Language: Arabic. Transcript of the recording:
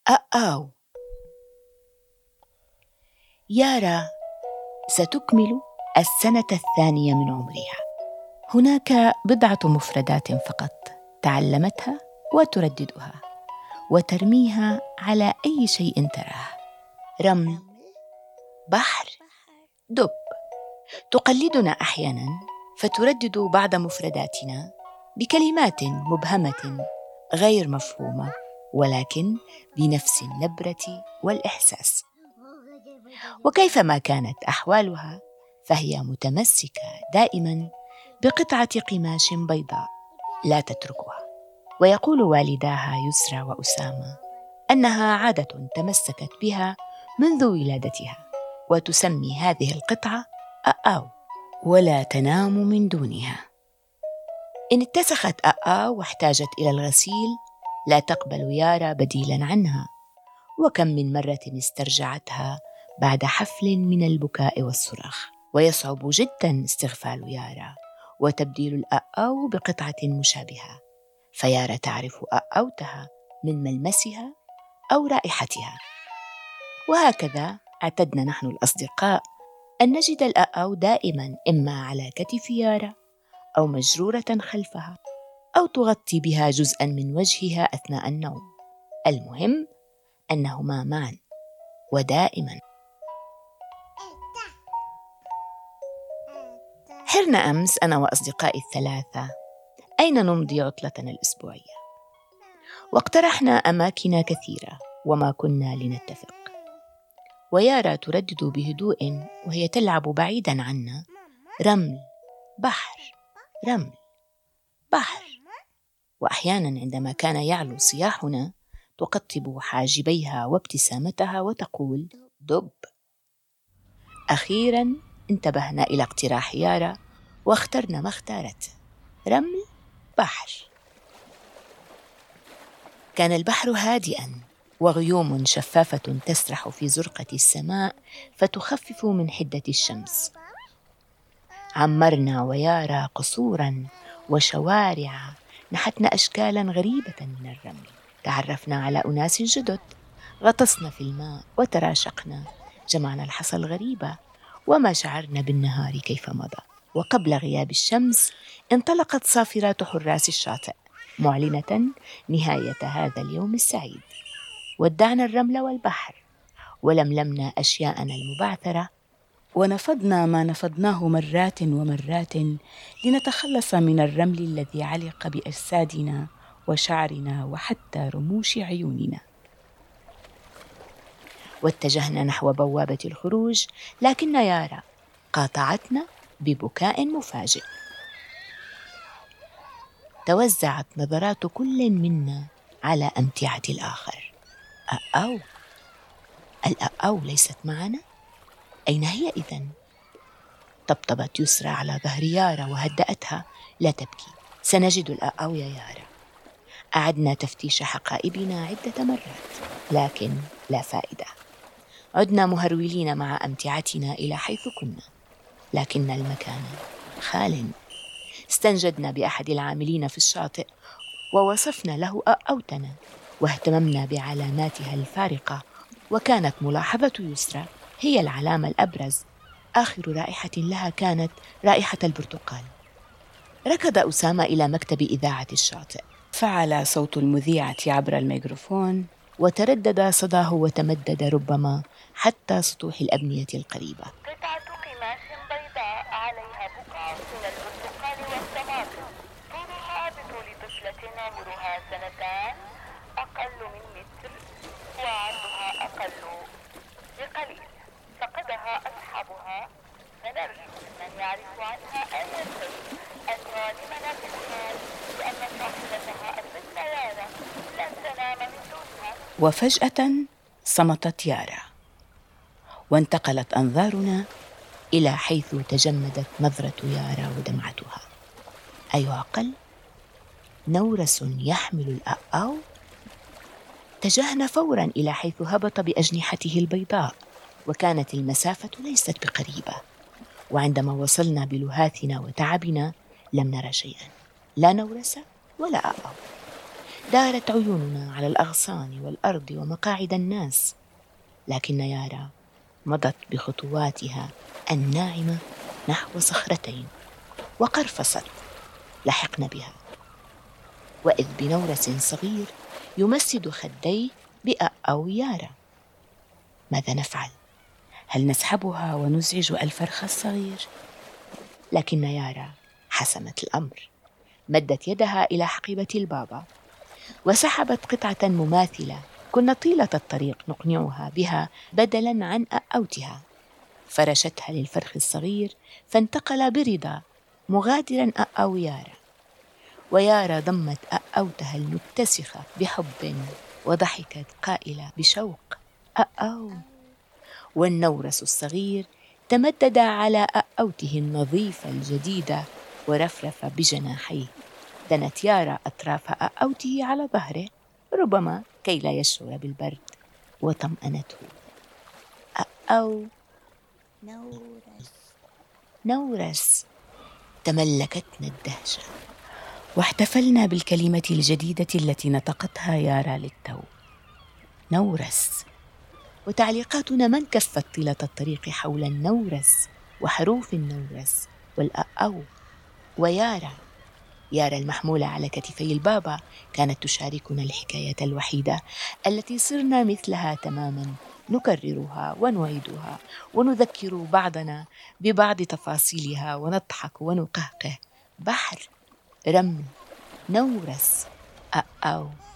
أو يارا ستكمل السنة الثانية من عمرها. هناك بضعة مفردات فقط تعلمتها وترددها وترميها على أي شيء تراه: رمل، بحر، دب. تقلدنا أحياناً فتردد بعض مفرداتنا بكلمات مبهمة غير مفهومة، ولكن بنفس النبرة والإحساس. وكيفما كانت أحوالها فهي متمسكة دائماً بقطعة قماش بيضاء لا تتركها. ويقول والداها يسرى وأسامة أنها عادة تمسكت بها منذ ولادتها، وتسمي هذه القطعة أو، ولا تنام من دونها. إن اتسخت واحتاجت إلى الغسيل لا تقبل يارا بديلاً عنها. وكم من مرة استرجعتها بعد حفل من البكاء والصراخ، ويصعب جداً استغفال يارا وتبديل الأو بقطعة مشابهة، فيارا تعرف أوتها من ملمسها أو رائحتها. وهكذا اعتدنا نحن الأصدقاء أن نجد الأو دائماً إما على كتف يارا أو مجرورة خلفها أو تغطي بها جزءاً من وجهها أثناء النوم. المهم أنهما معاً ودائماً. حرنا أمس أنا وأصدقائي الثلاثة أين نمضي عطلتنا الأسبوعية، واقترحنا أماكن كثيرة وما كنا لنتفق. ويارا تردد بهدوء وهي تلعب بعيداً عنا: رمل، بحر، رمل، بحر. وأحياناً عندما كان يعلو صياحنا تقطب حاجبيها وابتسامتها وتقول: دب. أخيراً انتبهنا إلى اقتراح يارا واخترنا ما اختارته: رمل، بحر. كان البحر هادئاً وغيوم شفافة تسرح في زرقة السماء فتخفف من حدة الشمس. عمرنا ويارا قصوراً وشوارع، نحتنا أشكالاً غريبة من الرمل، تعرفنا على أناس جدد، غطسنا في الماء وتراشقنا، جمعنا الحصى الغريبة، وما شعرنا بالنهار كيف مضى. وقبل غياب الشمس انطلقت صافرات حراس الشاطئ معلنة نهاية هذا اليوم السعيد. ودعنا الرمل والبحر ولملمنا أشياءنا المبعثرة، ونفضنا ما نفضناه مرات ومرات لنتخلص من الرمل الذي علق بأجسادنا وشعرنا وحتى رموش عيوننا. واتجهنا نحو بوابة الخروج، لكن يارا قاطعتنا ببكاء مفاجئ. توزعت نظرات كل منا على أمتعة الآخر. أو الأو ليست معنا؟ أين هي إذن؟ طبطبت يسرى على ظهر يارا وهدأتها: لا تبكي، سنجد الأو يا يارا. أعدنا تفتيش حقائبنا عدة مرات لكن لا فائدة. عدنا مهرولين مع أمتعتنا إلى حيث كنا، لكن المكان خال. استنجدنا بأحد العاملين في الشاطئ ووصفنا له أوتنا واهتممنا بعلاماتها الفارقة، وكانت ملاحظة يسرى هي العلامة الأبرز. آخر رائحة لها كانت رائحة البرتقال. ركض أسامة إلى مكتب إذاعة الشاطئ، فعل صوت المذيعة عبر الميكروفون وتردد صداه وتمدد ربما حتى سطوح الأبنية القريبة: قطعة قماش بيضاء عليها بقع من البرتقال والطماطم، طولها بطول طفلة عمرها 2 أقل من متر، وعرضها أقل بقليل. فقدها أصحابها، فنرجو من يعرف عنها أي شيء أن يعلمنا في الحال، لأن صاحبتها الطفلة يارا لن تنام من دونها. وفجأة صمتت يارا، وانتقلت أنظارنا إلى حيث تجمدت نظرة يارا ودمعتها. أيعقل؟ نورس يحمل الأو؟ اتجهنا فوراً إلى حيث هبط بأجنحته البيضاء، وكانت المسافة ليست بقريبة. وعندما وصلنا بلهاثنا وتعبنا لم نرى شيئاً، لا نورس ولا أو. دارت عيوننا على الأغصان والأرض ومقاعد الناس، لكن يارا مضت بخطواتها الناعمة نحو صخرتين وقرفصت. لحقنا بها، وإذ بنورس صغير يمسد خديه بأأو يارا. ماذا نفعل؟ هل نسحبها ونزعج الفرخ الصغير؟ لكن يارا حسمت الأمر، مدت يدها إلى حقيبة البابا وسحبت قطعة مماثلة كنا طيلة الطريق نقنعها بها بدلاً عن أأوتها، فرشتها للفرخ الصغير فانتقل برضا مغادراً أأو يارا. ويارا ضمت أأوتها المتسخة بحب وضحكت قائلة بشوق: أأو. والنورس الصغير تمدد على أأوته النظيفة الجديدة ورفرف بجناحيه. دنت يارا أطراف أأوته على ظهره، ربما كي لا يشعر بالبرد، وطمأنته: أأو. نورس. تملكتنا الدهشة، واحتفلنا بالكلمة الجديدة التي نطقتها يارا للتو: نورس. وتعليقاتنا ما انكفت طيلة الطريق حول النورس وحروف النورس والأأو. ويارا المحمولة على كتفي البابا كانت تشاركنا الحكاية الوحيدة التي صرنا مثلها تماما، نكررها ونعيدها ونذكر بعضنا ببعض تفاصيلها ونضحك ونقهقه: بحر، رمل، نورس، أأو.